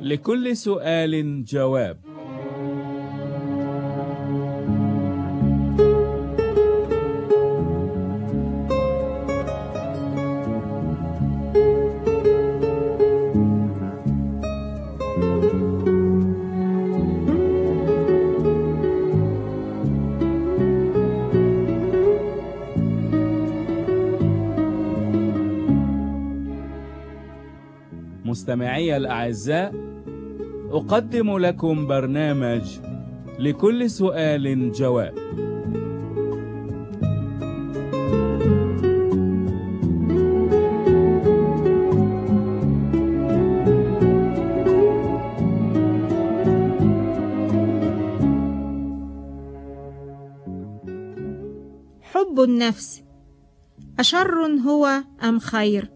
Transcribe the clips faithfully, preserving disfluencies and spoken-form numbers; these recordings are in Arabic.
لكل سؤال جواب. مستمعي الأعزاء، أقدم لكم برنامج لكل سؤال جواب. حب النفس أشر هو أم خير؟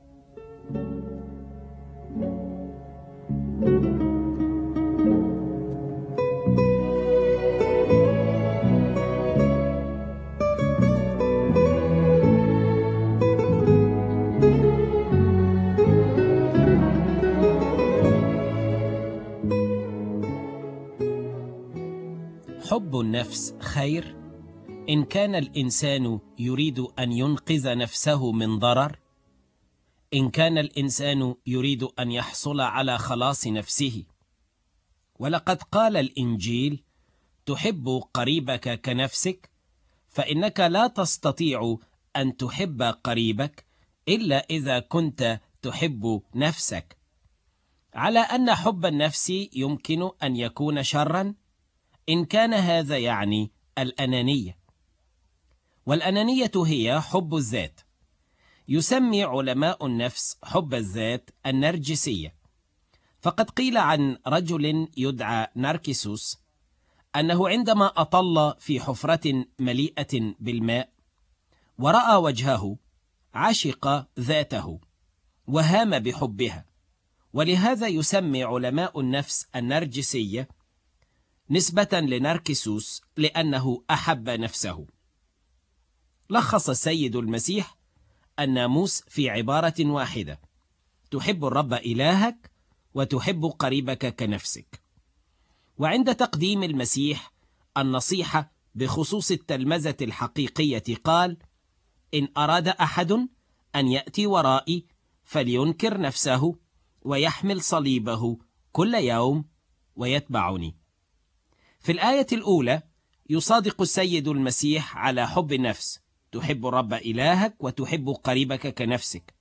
حب النفس خير إن كان الإنسان يريد أن ينقذ نفسه من ضرر، إن كان الإنسان يريد أن يحصل على خلاص نفسه. ولقد قال الإنجيل: تحب قريبك كنفسك، فإنك لا تستطيع أن تحب قريبك إلا إذا كنت تحب نفسك. على أن حب النفس يمكن أن يكون شرا إن كان هذا يعني الأنانية، والأنانية هي حب الذات. يسمي علماء النفس حب الذات النرجسية، فقد قيل عن رجل يدعى ناركيسوس أنه عندما أطل في حفرة مليئة بالماء ورأى وجهه عشق ذاته وهام بحبها، ولهذا يسمي علماء النفس النرجسية نسبة لناركيسوس لأنه أحب نفسه. لخص السيد المسيح الناموس في عبارة واحدة: تحب الرب إلهك وتحب قريبك كنفسك. وعند تقديم المسيح النصيحة بخصوص التلمذة الحقيقية قال: إن أراد أحد أن يأتي ورائي فلينكر نفسه ويحمل صليبه كل يوم ويتبعني. في الآية الأولى يصادق السيد المسيح على حب النفس: تحب الرب إلهك وتحب قريبك كنفسك.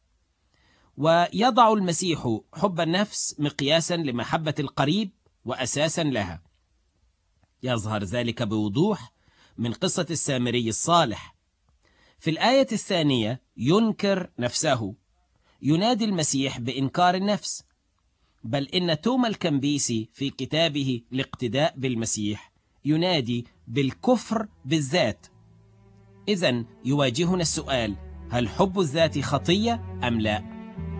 ويضع المسيح حب النفس مقياسا لمحبة القريب وأساسا لها. يظهر ذلك بوضوح من قصة السامري الصالح. في الآية الثانية ينكر نفسه، ينادي المسيح بإنكار النفس، بل إن توما الكنبيسي في كتابه الاقتداء بالمسيح ينادي بالكفر بالذات. إذن يواجهنا السؤال: هل حب الذات خطية أم لا؟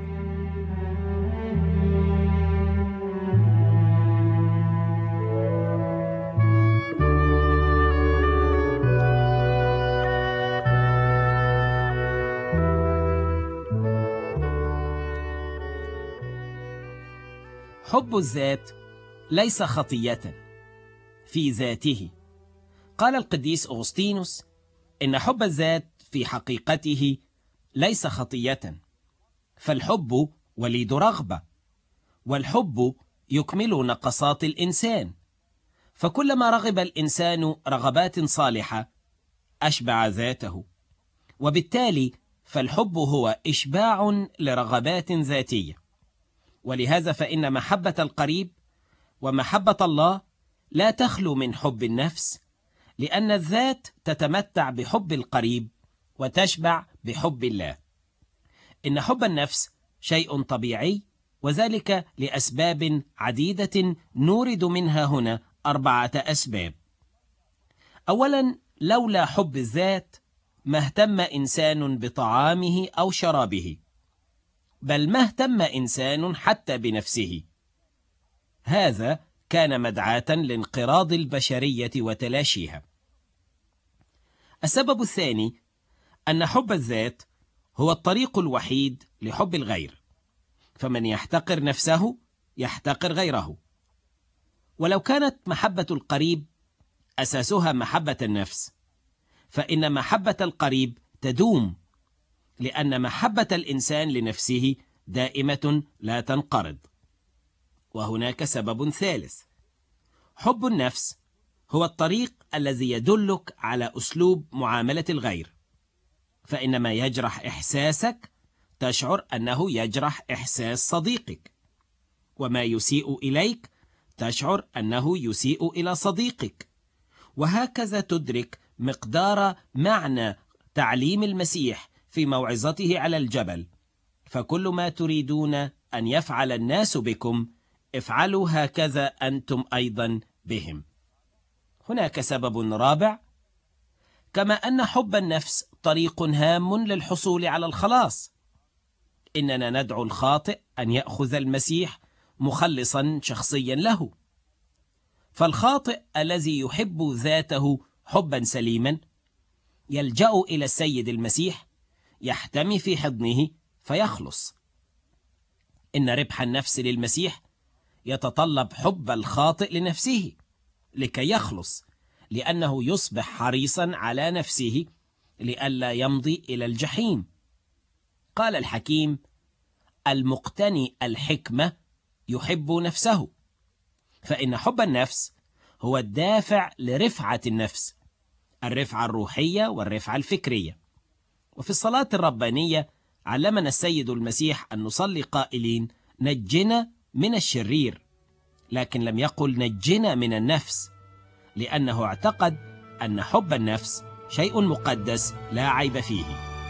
حب الذات ليس خطية في ذاته. قال القديس أغسطينوس إن حب الذات في حقيقته ليس خطية، فالحب وليد رغبة، والحب يكمل نقصات الإنسان، فكلما رغب الإنسان رغبات صالحة أشبع ذاته، وبالتالي فالحب هو إشباع لرغبات ذاتية. ولهذا فإن محبة القريب ومحبة الله لا تخلو من حب النفس، لأن الذات تتمتع بحب القريب وتشبع بحب الله. إن حب النفس شيء طبيعي، وذلك لأسباب عديدة نورد منها هنا أربعة أسباب. أولا، لولا حب الذات ما اهتم إنسان بطعامه أو شرابه، بل ما اهتم إنسان حتى بنفسه. هذا كان مدعاة لانقراض البشرية وتلاشيها. السبب الثاني أن حب الذات هو الطريق الوحيد لحب الغير، فمن يحتقر نفسه يحتقر غيره. ولو كانت محبة القريب أساسها محبة النفس، فإن محبة القريب تدوم، لأن محبة الإنسان لنفسه دائمة لا تنقرض. وهناك سبب ثالث: حب النفس هو الطريق الذي يدلك على أسلوب معاملة الغير، فإنما يجرح إحساسك تشعر أنه يجرح إحساس صديقك، وما يسيء إليك تشعر أنه يسيء إلى صديقك، وهكذا تدرك مقدار معنى تعليم المسيح في موعظته على الجبل: فكل ما تريدون أن يفعل الناس بكم افعلوا هكذا أنتم أيضا بهم. هناك سبب رابع: كما أن حب النفس طريق هام للحصول على الخلاص، إننا ندعو الخاطئ أن يأخذ المسيح مخلصا شخصيا له. فالخاطئ الذي يحب ذاته حبا سليما يلجأ إلى السيد المسيح، يحتمي في حضنه فيخلص. إن ربح النفس للمسيح يتطلب حب الخاطئ لنفسه لكي يخلص، لأنه يصبح حريصا على نفسه لئلا يمضي إلى الجحيم. قال الحكيم: المقتني الحكمة يحب نفسه. فإن حب النفس هو الدافع لرفعة النفس، الرفعة الروحية والرفعة الفكرية. وفي الصلاة الربانية علمنا السيد المسيح أن نصلي قائلين: نجنا من الشرير، لكن لم يقل نجنا من النفس، لأنه اعتقد أن حب النفس شيء مقدس لا عيب فيه.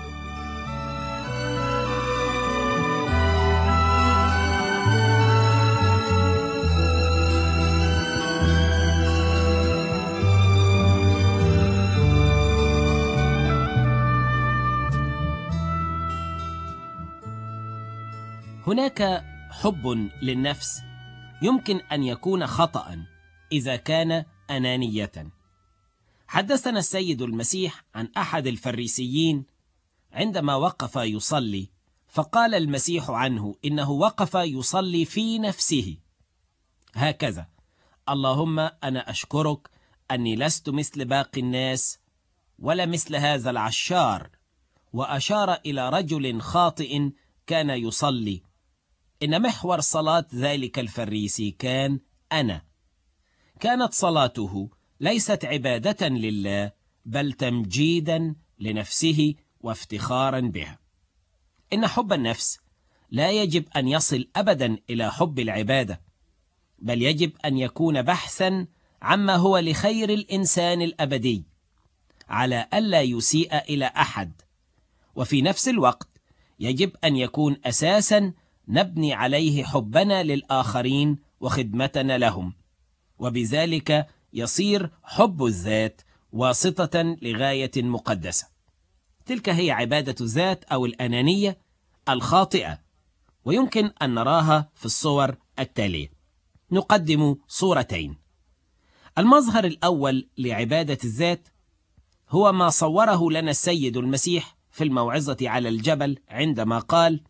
هناك حب للنفس يمكن أن يكون خطأ إذا كان أنانية. حدثنا السيد المسيح عن أحد الفريسيين عندما وقف يصلي، فقال المسيح عنه إنه وقف يصلي في نفسه هكذا: اللهم أنا أشكرك أني لست مثل باقي الناس ولا مثل هذا العشار. وأشار إلى رجل خاطئ كان يصلي. إن محور صلاة ذلك الفريسي كان أنا. كانت صلاته ليست عبادة لله، بل تمجيدا لنفسه وافتخارا بها. إن حب النفس لا يجب أن يصل أبدا إلى حب العبادة، بل يجب أن يكون بحثا عما هو لخير الإنسان الأبدي، على ألا يسيء إلى أحد. وفي نفس الوقت يجب أن يكون أساسا نبني عليه حبنا للآخرين وخدمتنا لهم، وبذلك يصير حب الذات واسطة لغاية مقدسة. تلك هي عبادة الذات أو الأنانية الخاطئة، ويمكن أن نراها في الصور التالية. نقدم صورتين. المظهر الأول لعبادة الذات هو ما صوره لنا السيد المسيح في الموعظة على الجبل عندما قال: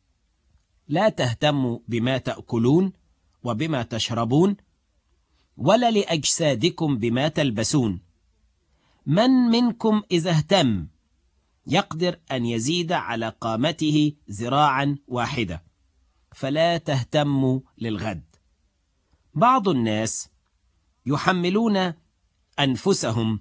لا تهتموا بما تأكلون وبما تشربون، ولا لأجسادكم بما تلبسون. من منكم إذا اهتم يقدر أن يزيد على قامته ذراعا واحدة، فلا تهتموا للغد. بعض الناس يحملون أنفسهم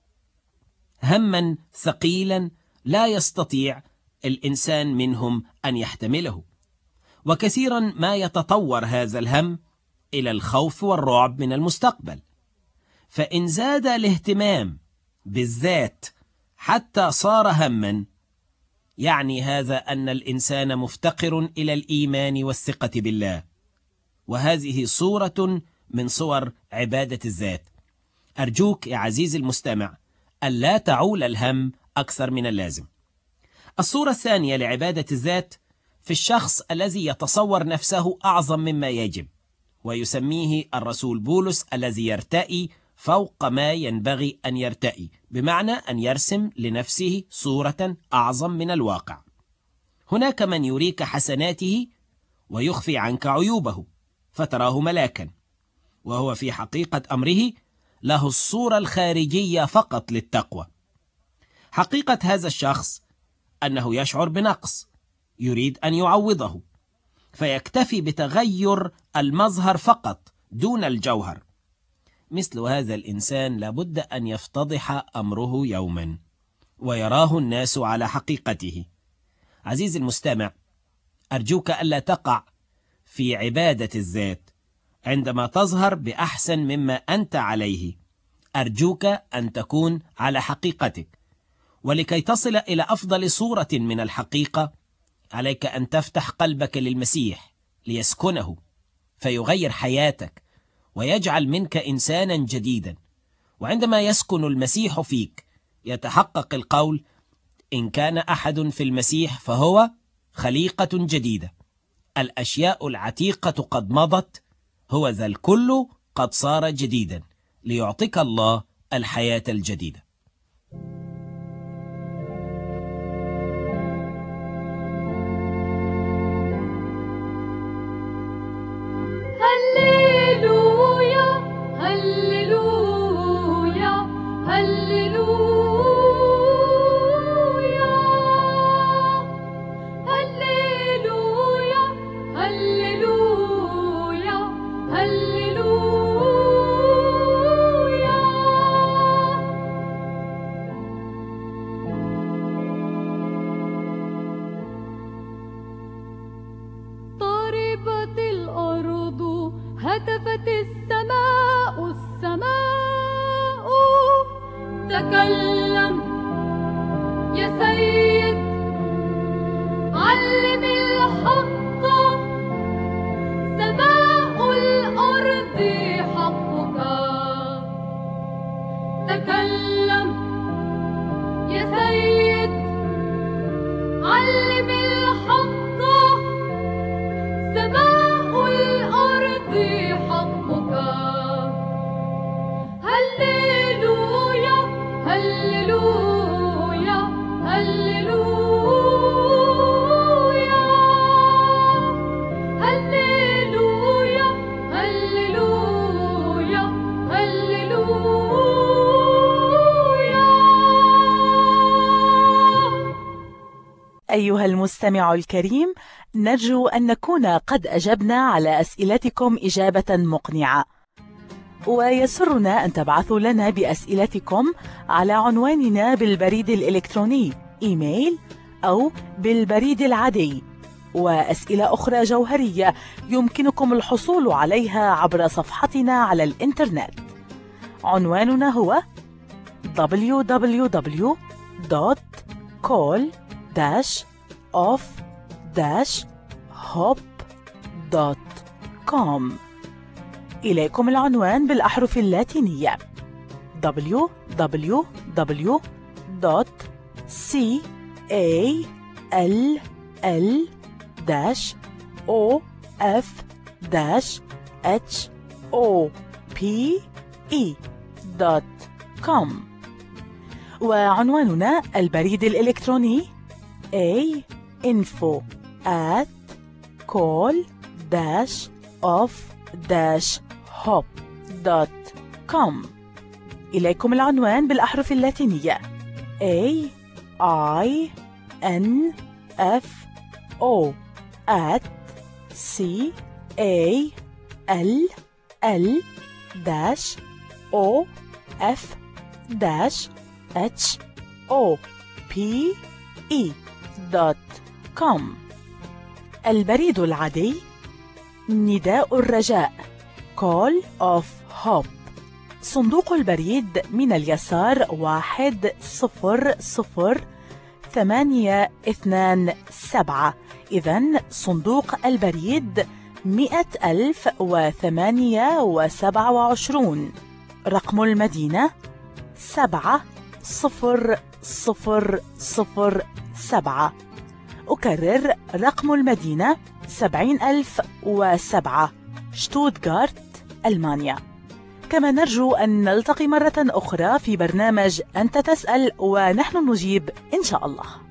هما ثقيلا لا يستطيع الإنسان منهم أن يحتمله، وكثيرا ما يتطور هذا الهم إلى الخوف والرعب من المستقبل. فإن زاد الاهتمام بالذات حتى صار هما، يعني هذا أن الإنسان مفتقر إلى الإيمان والثقة بالله، وهذه صورة من صور عبادة الذات. أرجوك يا عزيزي المستمع ألا تعول الهم أكثر من اللازم. الصورة الثانية لعبادة الذات في الشخص الذي يتصور نفسه أعظم مما يجب، ويسميه الرسول بولس الذي يرتئي فوق ما ينبغي أن يرتئي، بمعنى أن يرسم لنفسه صورة أعظم من الواقع. هناك من يريك حسناته ويخفي عنك عيوبه، فتراه ملاكا، وهو في حقيقة أمره له الصورة الخارجية فقط للتقوى. حقيقة هذا الشخص أنه يشعر بنقص يريد أن يعوضه، فيكتفي بتغير المظهر فقط دون الجوهر. مثل هذا الإنسان لابد أن يفتضح أمره يوما ويراه الناس على حقيقته. عزيزي المستمع، أرجوك ألا تقع في عبادة الذات عندما تظهر بأحسن مما أنت عليه. أرجوك أن تكون على حقيقتك، ولكي تصل إلى أفضل صورة من الحقيقة عليك أن تفتح قلبك للمسيح ليسكنه، فيغير حياتك ويجعل منك إنسانا جديدا. وعندما يسكن المسيح فيك يتحقق القول: إن كان أحد في المسيح فهو خليقة جديدة، الأشياء العتيقة قد مضت، هو ذا الكل قد صار جديدا، ليعطيك الله الحياة الجديدة. هللويا هللويا هللويا هللويا هللويا هللويا. طربت الأرض هتفت السماء السماء، تكلم يا سيد علم الحق، سماء الأرض حقك. تكلم يا سيد علم الحق، سماء الأرض حقك. هللويا هللويا هللويا هللويا هللويا هللويا. أيها المستمع الكريم، نرجو أن نكون قد أجبنا على أسئلتكم إجابة مقنعة، ويسرنا أن تبعثوا لنا بأسئلتكم على عنواننا بالبريد الإلكتروني إيميل أو بالبريد العادي. وأسئلة أخرى جوهرية يمكنكم الحصول عليها عبر صفحتنا على الإنترنت. عنواننا هو دبليو دبليو دبليو دوت كول داش أوف داش هوب دوت كوم. إليكم العنوان بالأحرف اللاتينية دبليو دبليو دبليو دوت كول دوت كوم. وعنواننا البريد الإلكتروني a info at call dash of dash hop دوت كوم. إليكم العنوان بالأحرف اللاتينية A I N F O at C A L L dash O F dash H O P E دوت كوم. البريد العادي نداء الرجاء Call of Hope. صندوق البريد من اليسار واحد صفر صفر ثمانية اثنان سبعة. إذن صندوق البريد مئة ألف وثمانية وسبعة وعشرون. رقم المدينة سبعة صفر صفر صفر سبعة. أكرر رقم المدينة سبعين ألف وسبعة، شتوتغارت، ألمانيا. كما نرجو أن نلتقي مرة أخرى في برنامج أنت تسأل ونحن نجيب إن شاء الله.